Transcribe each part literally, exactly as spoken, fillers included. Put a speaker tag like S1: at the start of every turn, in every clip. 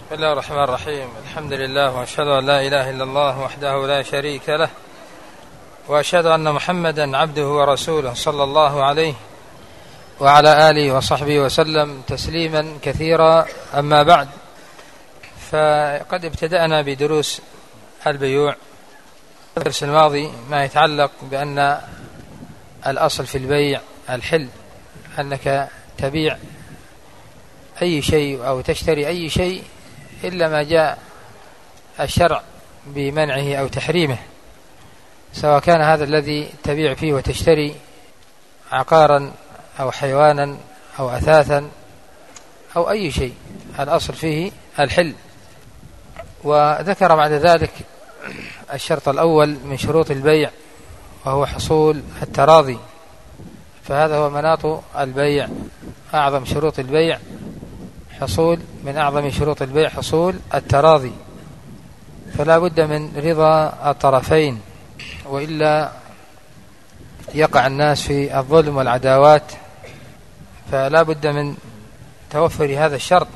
S1: بسم الله الرحمن الرحيم. الحمد لله وأشهد أن لا إله إلا الله وحده لا شريك له، وأشهد أن محمدا عبده ورسوله صلى الله عليه وعلى آله وصحبه وسلم تسليما كثيرا. أما بعد، فقد ابتدأنا بدروس البيوع الدرس الماضي ما يتعلق بأن الأصل في البيع الحل، أنك تبيع أي شيء أو تشتري أي شيء إلا ما جاء الشرع بمنعه أو تحريمه، سواء كان هذا الذي تبيع فيه وتشتري عقارا أو حيوانا أو أثاثا أو أي شيء، الأصل فيه الحل. وذكر بعد ذلك الشرط الأول من شروط البيع، وهو حصول التراضي، فهذا هو مناط البيع، أعظم شروط البيع حصول من أعظم شروط البيع حصول التراضي، فلا بد من رضا الطرفين، وإلا يقع الناس في الظلم والعداوات، فلا بد من توفر هذا الشرط.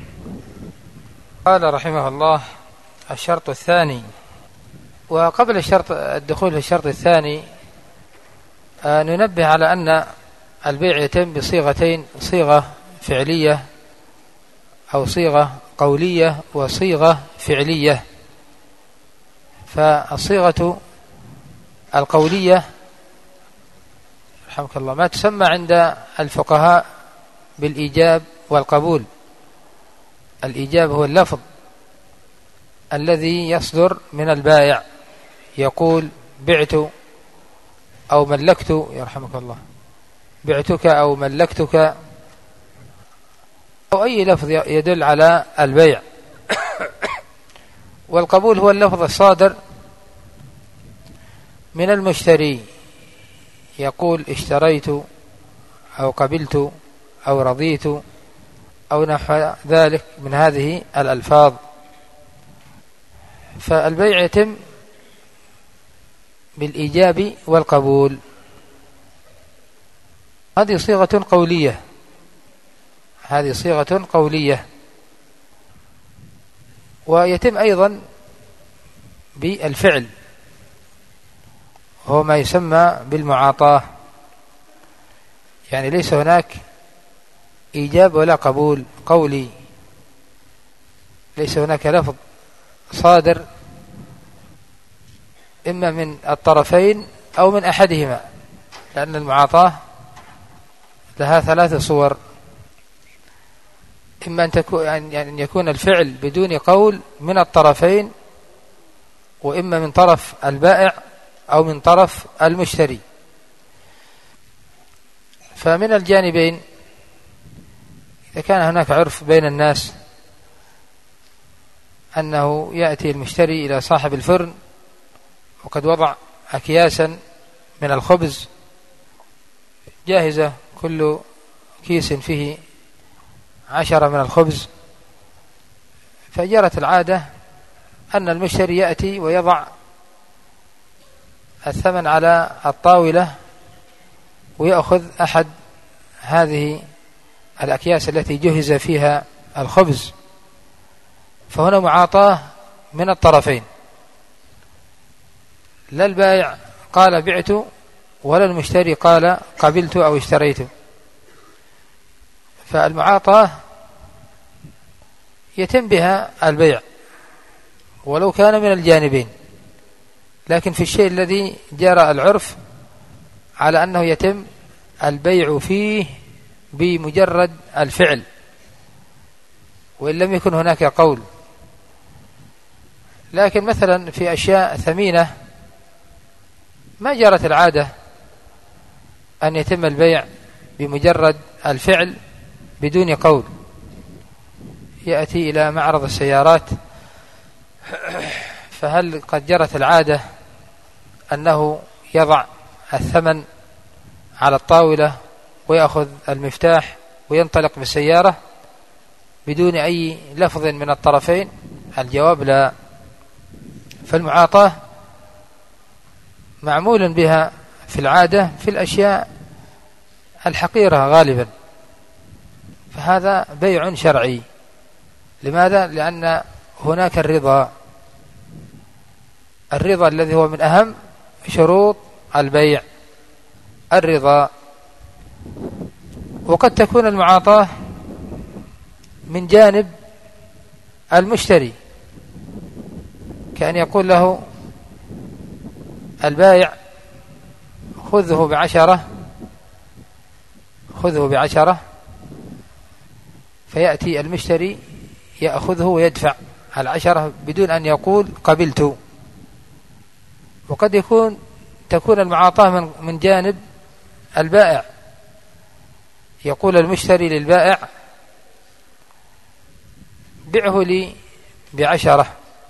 S1: قال رحمه الله: الشرط الثاني. وقبل الشرط الدخول في الشرط الثاني ننبه على أن البيع يتم بصيغتين: صيغة فعلية أو صيغة قولية وصيغة فعلية. فالصيغة القولية رحمك الله ما تسمى عند الفقهاء بالإيجاب والقبول. الإيجاب هو اللفظ الذي يصدر من البائع، يقول بعت أو ملكت، يرحمك الله، بعتك أو ملكتك، أو أي لفظ يدل على البيع. والقبول هو اللفظ الصادر من المشتري، يقول اشتريت أو قبلت أو رضيت أو نحو ذلك من هذه الألفاظ. فالبيع يتم بالإيجاب والقبول، هذه صيغة قولية، هذه صيغة قولية. ويتم أيضا بالفعل، هو ما يسمى بالمعاطاة، يعني ليس هناك إيجاب ولا قبول قولي، ليس هناك لفظ صادر إما من الطرفين أو من أحدهما، لأن المعاطاة لها ثلاث صور: إما أن تكون يعني أن يكون الفعل بدون قول من الطرفين، وإما من طرف البائع أو من طرف المشتري. فمن الجانبين، إذا كان هناك عرف بين الناس أنه يأتي المشتري إلى صاحب الفرن وقد وضع أكياسا من الخبز جاهزة، كل كيس فيه عشرة من الخبز، فجرت العادة أن المشتري يأتي ويضع الثمن على الطاولة ويأخذ أحد هذه الأكياس التي جهز فيها الخبز، فهنا معاطاة من الطرفين، لا البائع قال بعت ولا المشتري قال قبلت أو اشتريت. فالمعاطاة يتم بها البيع ولو كان من الجانبين، لكن في الشيء الذي جرى العرف على أنه يتم البيع فيه بمجرد الفعل وإن لم يكن هناك قول. لكن مثلا في أشياء ثمينة ما جرت العادة أن يتم البيع بمجرد الفعل بدون قول. يأتي إلى معرض السيارات، فهل قد جرت العادة أنه يضع الثمن على الطاولة ويأخذ المفتاح وينطلق بالسيارة بدون أي لفظ من الطرفين؟ الجواب لا. فالمعاطاة معمول بها في العادة في الأشياء الحقيرة غالبا، فهذا بيع شرعي. لماذا؟ لأن هناك الرضا، الرضا الذي هو من أهم شروط البيع، الرضا. وقد تكون المعاطاة من جانب المشتري، كأن يقول له البائع خذه بعشرة خذه بعشرة فيأتي المشتري يأخذه ويدفع العشرة بدون أن يقول قبلت. وقد يكون تكون المعاطاة من, من جانب البائع، يقول المشتري للبائع بيعه لي بعشرة،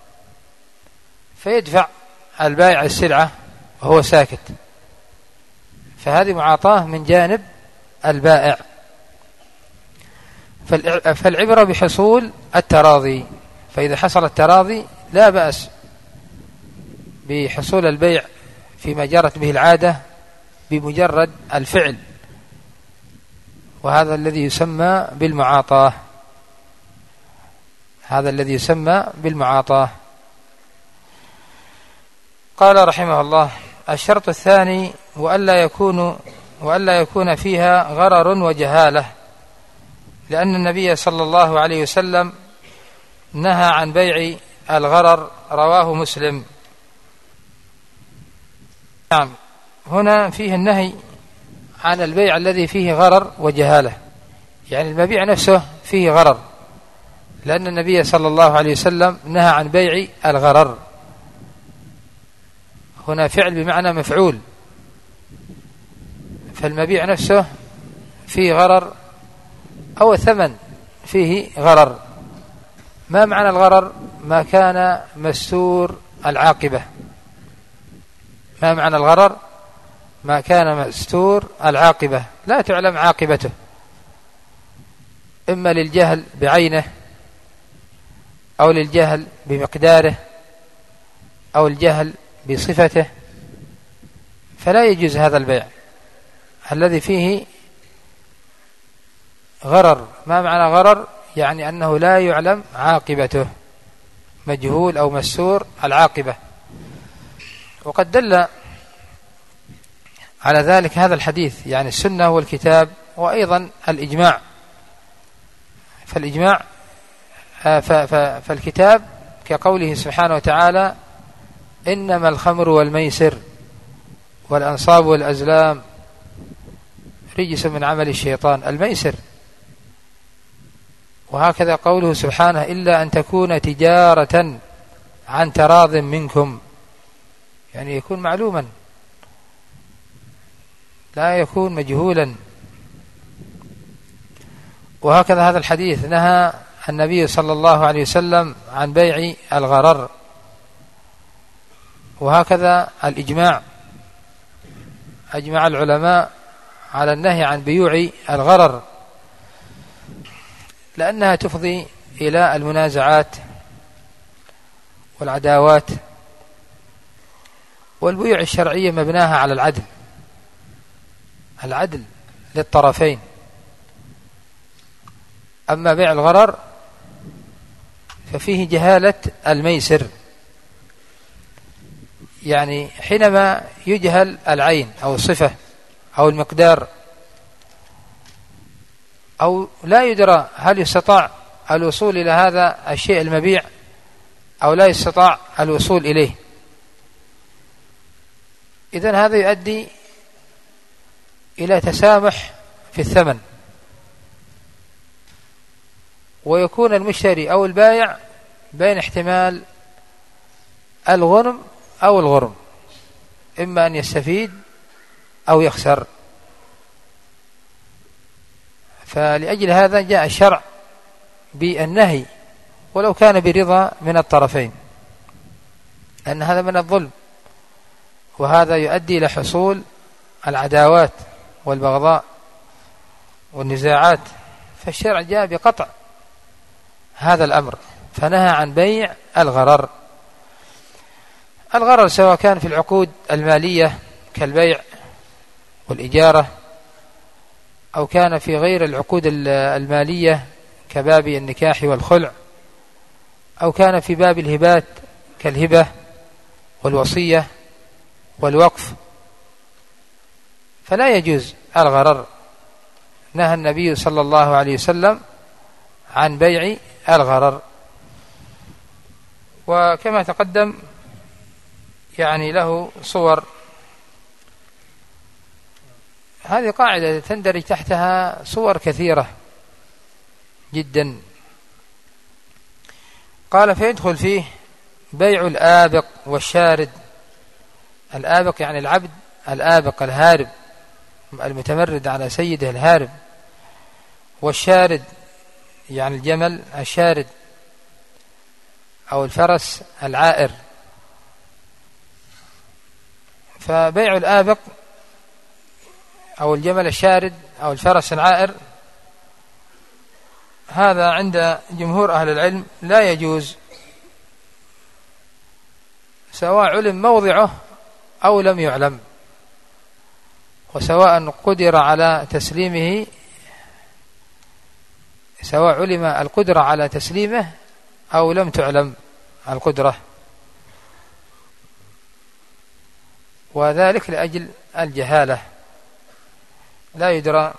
S1: فيدفع البائع السلعة وهو ساكت، فهذه معاطاة من جانب البائع. فالعبرة بحصول التراضي، فإذا حصل التراضي لا بأس بحصول البيع فيما جرت به العادة بمجرد الفعل، وهذا الذي يسمى بالمعاطاة، هذا الذي يسمى بالمعاطاة. قال رحمه الله: الشرط الثاني وألا يكون وألا يكون فيها غرر وجهالة، لأن النبي صلى الله عليه وسلم نهى عن بيع الغرر، رواه مسلم. نعم، هنا فيه النهي عن البيع الذي فيه غرر وجهالة، يعني المبيع نفسه فيه غرر، لأن النبي صلى الله عليه وسلم نهى عن بيع الغرر. هنا فعل بمعنى مفعول، فالمبيع نفسه فيه غرر أو الثمن فيه غرر. ما معنى الغرر؟ ما كان مستور العاقبة. ما معنى الغرر؟ ما كان مستور العاقبة، لا تعلم عاقبته، إما للجهل بعينه أو للجهل بمقداره أو الجهل بصفته، فلا يجوز هذا البيع الذي فيه غرر. ما معنى غرر؟ يعني أنه لا يعلم عاقبته، مجهول أو مستور العاقبة. وقد دل على ذلك هذا الحديث، يعني السنة والكتاب وأيضا الإجماع. فالإجماع فالكتاب كقوله سبحانه وتعالى: إنما الخمر والميسر والأنصاب والأزلام رجس من عمل الشيطان، الميسر. وهكذا قوله سبحانه: إلا أن تكون تجارة عن تراض منكم، يعني يكون معلوما لا يكون مجهولا. وهكذا هذا الحديث نهى النبي صلى الله عليه وسلم عن بيع الغرر. وهكذا الإجماع، أجمع العلماء على النهي عن بيوع الغرر، لأنها تفضي إلى المنازعات والعداوات. والبيوع الشرعية مبناها على العدل، العدل للطرفين. أما بيع الغرر ففيه جهالة الميسر، يعني حينما يجهل العين أو الصفة أو المقدار، أو لا يدرى هل يستطاع الوصول إلى هذا الشيء المبيع أو لا يستطاع الوصول إليه، إذن هذا يؤدي إلى تسامح في الثمن، ويكون المشتري أو البائع بين احتمال الغنم أو الغرم، إما أن يستفيد أو يخسر. فلأجل هذا جاء الشرع بالنهي ولو كان برضا من الطرفين، أن هذا من الظلم، وهذا يؤدي إلى حصول العداوات والبغضاء والنزاعات. فالشرع جاء بقطع هذا الأمر، فنهى عن بيع الغرر. الغرر سواء كان في العقود المالية كالبيع والإجارة، أو كان في غير العقود المالية كباب النكاح والخلع أو كان في باب الهبات كالهبة والوصية والوقف فلا يجوز الغرر. نهى النبي صلى الله عليه وسلم عن بيع الغرر. وكما تقدم يعني له صور. هذه قاعدة تندرج تحتها صور كثيرة جدا. قال فيدخل فيه بيع الآبق والشارد. الآبق يعني العبد الآبق الهارب المتمرد على سيده الهارب، والشارد يعني الجمل الشارد أو الفرس العائر. فبيع الآبق أو الجمل الشارد أو الفرس العائر هذا عند جمهور أهل العلم لا يجوز، سواء علم موضعه أو لم يعلم، وسواء قدر على تسليمه سواء علم القدرة على تسليمه أو لم تعلم القدرة، وذلك لأجل الجهالة. لا يدرى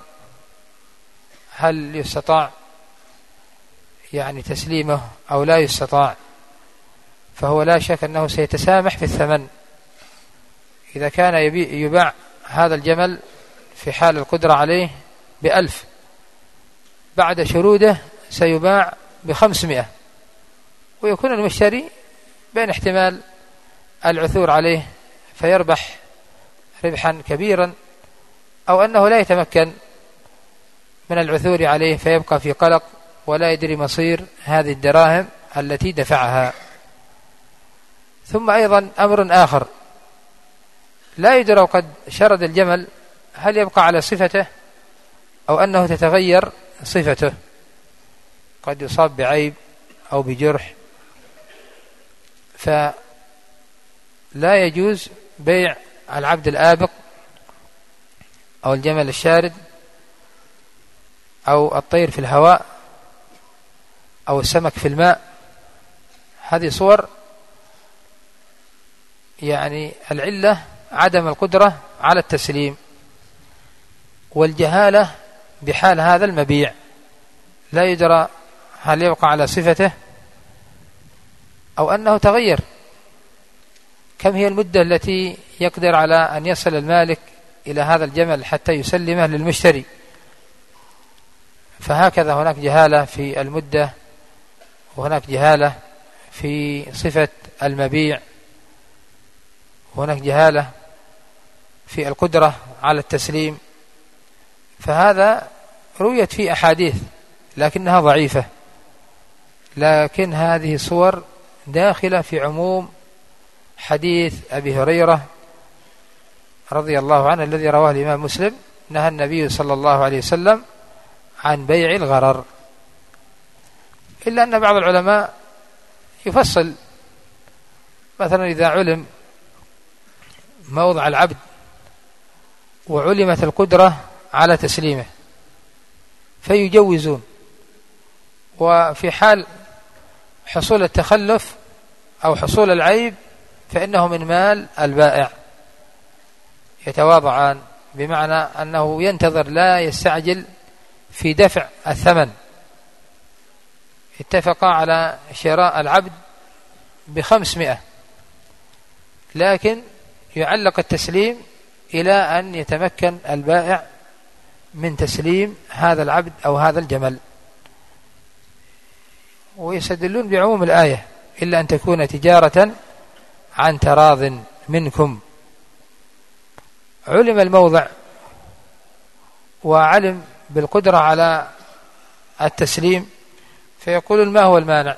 S1: هل يستطاع يعني تسليمه أو لا يستطاع، فهو لا شك أنه سيتسامح في الثمن. إذا كان يباع هذا الجمل في حال القدرة عليه بألف، بعد شروده سيباع بخمسمائة، ويكون المشتري بين احتمال العثور عليه فيربح ربحا كبيرا، أو أنه لا يتمكن من العثور عليه فيبقى في قلق ولا يدري مصير هذه الدراهم التي دفعها. ثم أيضا أمر آخر، لا يدرى قد شرد الجمل هل يبقى على صفته أو أنه تتغير صفته، قد يصاب بعيب أو بجرح، فلا يجوز بيع العبد الآبق أو الجمل الشارد أو الطير في الهواء أو السمك في الماء. هذه صور يعني العلة عدم القدرة على التسليم والجهالة بحال هذا المبيع، لا يدرى هل يبقى على صفته أو أنه تغير، كم هي المدة التي يقدر على أن يصل المالك إلى هذا الجمل حتى يسلمه للمشتري. فهكذا هناك جهالة في المدة، وهناك جهالة في صفة المبيع، وهناك جهالة في القدرة على التسليم. فهذا رويت في أحاديث لكنها ضعيفة، لكن هذه صور داخلة في عموم حديث أبي هريرة رضي الله عنه الذي رواه الإمام مسلم: نهى النبي صلى الله عليه وسلم عن بيع الغرر. إلا أن بعض العلماء يفصل، مثلا إذا علم موضع العبد وعلمت القدرة على تسليمه فيجوزون، وفي حال حصول التخلف أو حصول العيب فإنه من مال البائع يتواضعان، بمعنى أنه ينتظر لا يستعجل في دفع الثمن. اتفقا على شراء العبد بخمسمائة، لكن يعلق التسليم إلى أن يتمكن البائع من تسليم هذا العبد أو هذا الجمل، ويستدلون بعموم الآية: إلا أن تكون تجارة عن تراض منكم. علم الموضع وعلم بالقدرة على التسليم فيقولون ما هو المانع.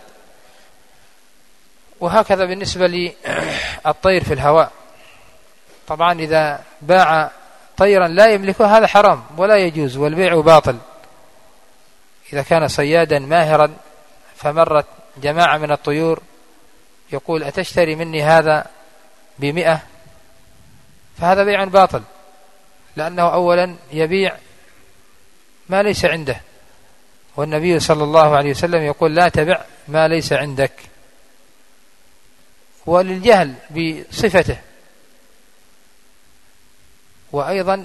S1: وهكذا بالنسبة للطير في الهواء، طبعا إذا باع طيرا لا يملكه هذا حرام ولا يجوز، والبيع باطل. إذا كان صيادا ماهرا فمرت جماعة من الطيور يقول: أتشتري مني هذا بمئة؟ فهذا بيع باطل، لأنه أولا يبيع ما ليس عنده، والنبي صلى الله عليه وسلم يقول: لا تبع ما ليس عندك. وللجهل بصفته، وأيضا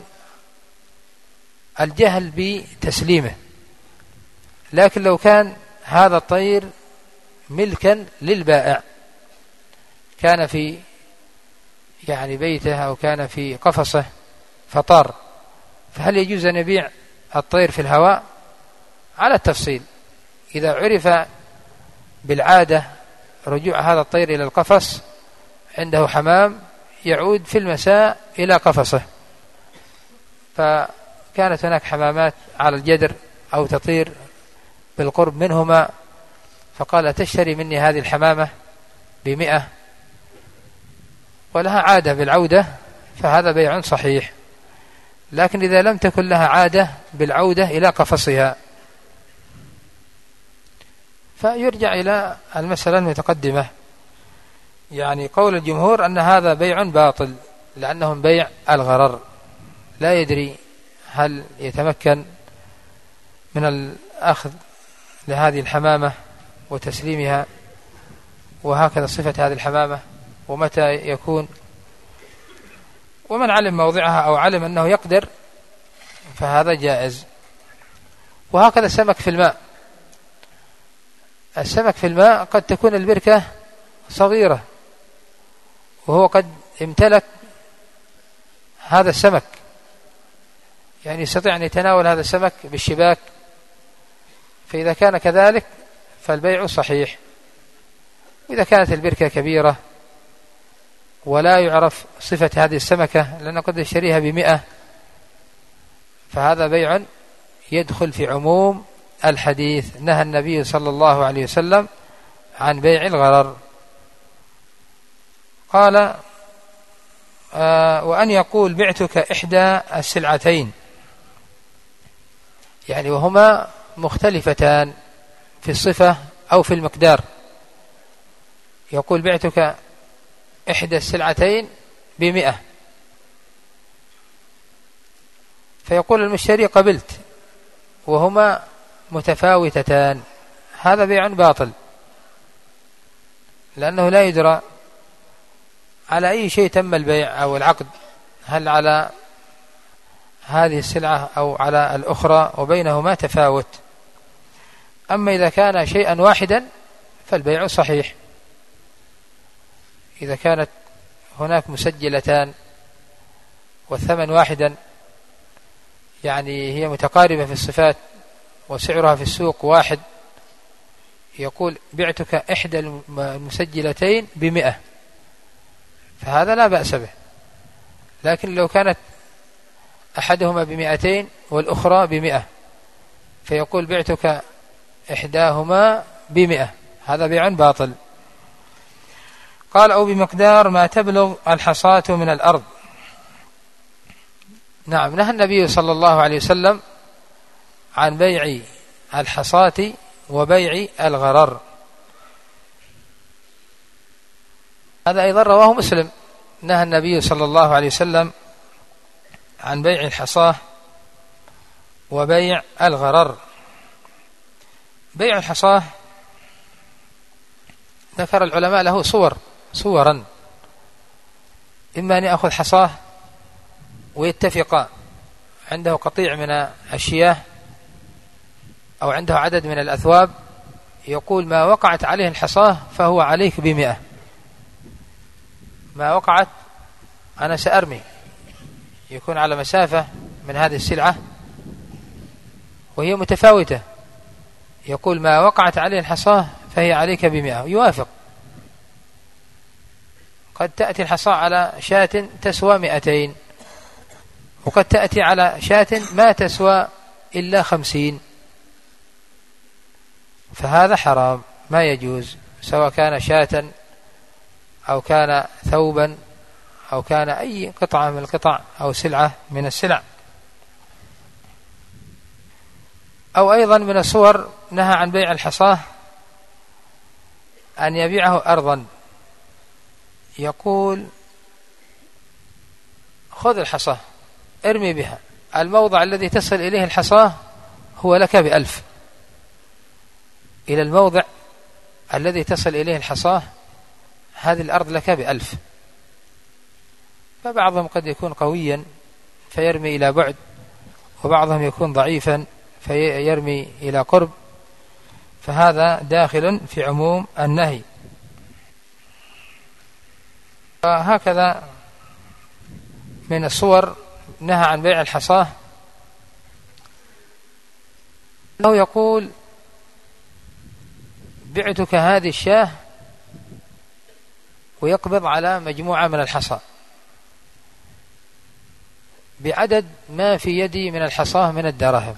S1: الجهل بتسليمه. لكن لو كان هذا الطير ملكا للبائع، كان في يعني بيته أو كان في قفصه فطار، فهل يجوز أن يبيع الطير في الهواء؟ على التفصيل. إذا عرف بالعادة رجوع هذا الطير إلى القفص، عنده حمام يعود في المساء إلى قفصه، فكانت هناك حمامات على الجدر أو تطير بالقرب منهما، فقال تشتري مني هذه الحمامة بمئة ولها عادة بالعودة، فهذا بيع صحيح. لكن إذا لم تكن لها عادة بالعودة إلى قفصها، فيرجع إلى المسألة المتقدمة، يعني قول الجمهور أن هذا بيع باطل، لأنه بيع الغرر، لا يدري هل يتمكن من الأخذ لهذه الحمامة وتسليمها، وهكذا صفة هذه الحمامة ومتى يكون. ومن علم موضعها أو علم أنه يقدر فهذا جائز. وهكذا السمك في الماء، السمك في الماء قد تكون البركة صغيرة وهو قد امتلك هذا السمك، يعني يستطيع أن يتناول هذا السمك بالشباك، فإذا كان كذلك فالبيع صحيح. وإذا كانت البركة كبيرة ولا يعرف صفة هذه السمكة لأنه قد يشتريها بمئة، فهذا بيع يدخل في عموم الحديث. نهى النبي صلى الله عليه وسلم عن بيع الغرر. قال آه وأن يقول بعتك إحدى السلعتين، يعني وهما مختلفتان في الصفة أو في المقدار. يقول بعتك إحدى السلعتين بمئة، فيقول المشتري قبلت، وهما متفاوتتان، هذا بيع باطل، لأنه لا يدرى على أي شيء تم البيع أو العقد، هل على هذه السلعة أو على الأخرى، وبينهما تفاوت. أما إذا كان شيئا واحدا فالبيع صحيح. إذا كانت هناك مسجلتان والثمن واحدا، يعني هي متقاربة في الصفات وسعرها في السوق واحد، يقول بعتك إحدى المسجلتين بمئة، فهذا لا بأس به. لكن لو كانت أحدهما بمئتين والأخرى بمئة، فيقول بعتك إحداهما بمئة، هذا بيع باطل. قال أو بمقدار ما تبلغ الحصاة من الأرض. نعم، نهى النبي صلى الله عليه وسلم عن بيع الحصاة وبيع الغرر. هذا أيضا رواه مسلم. نهى النبي صلى الله عليه وسلم عن بيع الحصاة وبيع الغرر. بيع الحصاة ذكر العلماء له صور صورا، إما أن يأخذ حصاة ويتفق عنده قطيع من الشياه أو عنده عدد من الأثواب، يقول ما وقعت عليه الحصاة فهو عليك بمئة، ما وقعت أنا سأرمي، يكون على مسافة من هذه السلعة وهي متفاوتة، يقول ما وقعت عليه الحصاة فهي عليك بمئة، يوافق. قد تأتي الحصاة على شاة تسوى مئتين، وقد تأتي على شاة ما تسوى إلا خمسين، فهذا حرام، ما يجوز، سواء كان شاة أو كان ثوبا أو كان أي قطعة من القطع أو سلعة من السلع. أو أيضا من الصور نهى عن بيع الحصاة أن يبيعه أرضا، يقول خذ الحصاة ارمي بها، الموضع الذي تصل إليه الحصاة هو لك بألف، إلى الموضع الذي تصل إليه الحصاة هذه الأرض لك بألف. فبعضهم قد يكون قويا فيرمي إلى بعد، وبعضهم يكون ضعيفا فيرمي إلى قرب، فهذا داخل في عموم النهي. وهكذا من الصور نهى عن بيع الحصاة أنه يقول بعتك هذه الشاة، ويقبض على مجموعة من الحصى بعدد ما في يدي من الحصاة من الدراهم.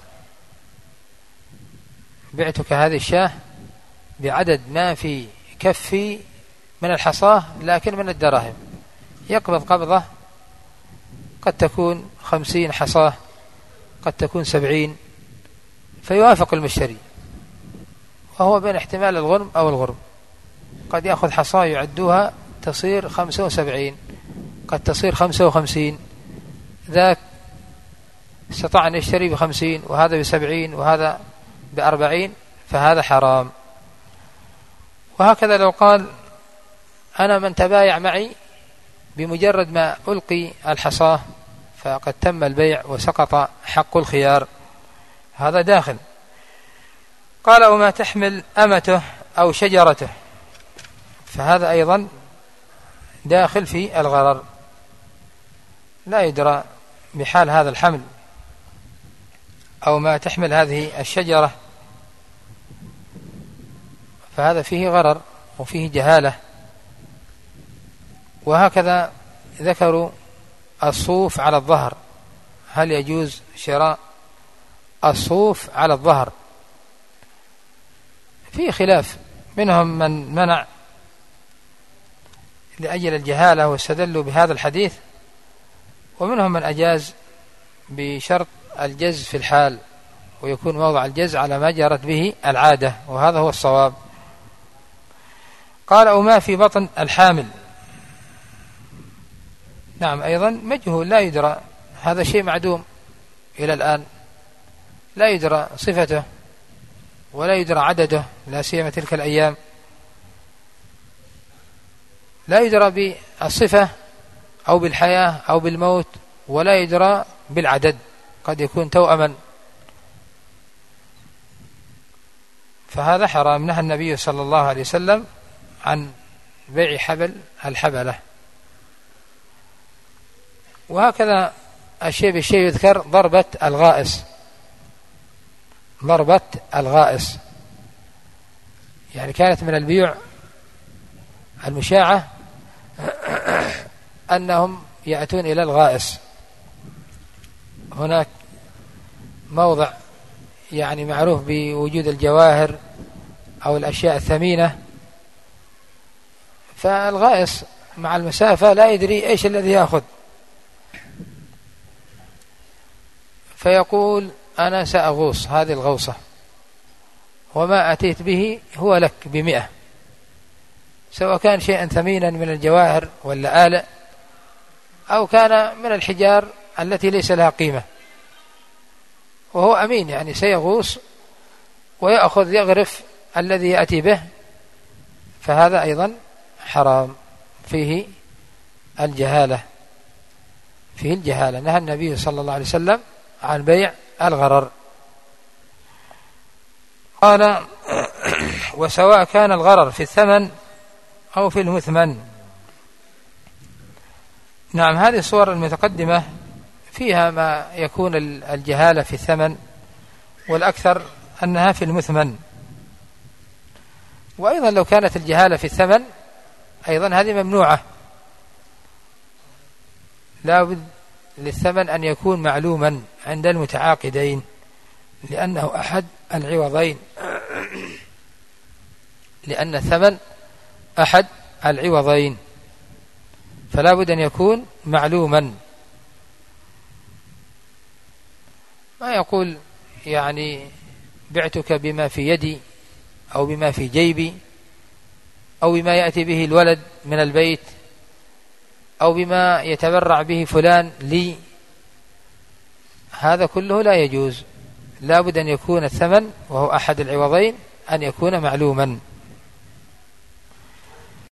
S1: بعتك هذه الشاة بعدد ما في كفي من الحصاة لكن من الدراهم، يقبض قبضة قد تكون خمسين حصاة، قد تكون سبعين، فيوافق المشتري، وهو بين احتمال الغرم أو الغرم. قد يأخذ حصاة يعدوها تصير خمسة وسبعين، قد تصير خمسة وخمسين، ذاك استطاع أن يشتري بخمسين وهذا بسبعين وهذا بأربعين، فهذا حرام. وهكذا لو قال أنا من تبايع معي بمجرد ما ألقي الحصاة فقد تم البيع وسقط حق الخيار، هذا داخل. قال وما تحمل أمته أو شجرته، فهذا أيضا داخل في الغرر، لا يدرى بحال هذا الحمل أو ما تحمل هذه الشجرة، فهذا فيه غرر وفيه جهالة. وهكذا ذكروا الصوف على الظهر، هل يجوز شراء الصوف على الظهر؟ فيه خلاف، منهم من منع لأجل الجهالة واستدلوا بهذا الحديث، ومنهم من أجاز بشرط الجز في الحال، ويكون موضع الجز على ما جرت به العادة، وهذا هو الصواب. قال وما في بطن الحامل، نعم أيضا مجهول لا يدرى، هذا شيء معدوم إلى الآن، لا يدرى صفته ولا يدرى عدده، لا سيما تلك الأيام لا يدرى بالصفة أو بالحياة أو بالموت، ولا يدرى بالعدد، قد يكون توأما، فهذا حرام. نهى النبي صلى الله عليه وسلم عن بيع حبل الحبلة. وهكذا الشيء بالشيء يذكر ضربة الغائص، ضربة الغائص يعني كانت من البيوع المشاعة أنهم يأتون إلى الغائص، هناك موضع يعني معروف بوجود الجواهر أو الأشياء الثمينة، فالغائص مع المسافة لا يدري إيش الذي يأخذ، فيقول أنا سأغوص هذه الغوصة، وما أتيت به هو لك بمئة، سواء كان شيئا ثمينا من الجواهر واللآلئ أو كان من الحجار التي ليس لها قيمة، وهو أمين يعني سيغوص ويأخذ يغرف الذي يأتي به، فهذا أيضا حرام، فيه الجهالة، فيه الجهالة. نهى النبي صلى الله عليه وسلم عن بيع الغرر. قال وسواء كان الغرر في الثمن أو في المثمن. نعم هذه الصور المتقدمة فيها ما يكون الجهالة في الثمن، والأكثر أنها في المثمن. وأيضا لو كانت الجهالة في الثمن أيضا هذه ممنوعة، لا بد للثمن أن يكون معلوما عند المتعاقدين، لأنه أحد العوضين، لأن الثمن أحد العوضين، فلا بد أن يكون معلوما. ما يقول يعني بعتك بما في يدي أو بما في جيبي أو بما يأتي به الولد من البيت أو بما يتبرع به فلان لي، هذا كله لا يجوز، لا بد أن يكون الثمن وهو أحد العوضين أن يكون معلوما.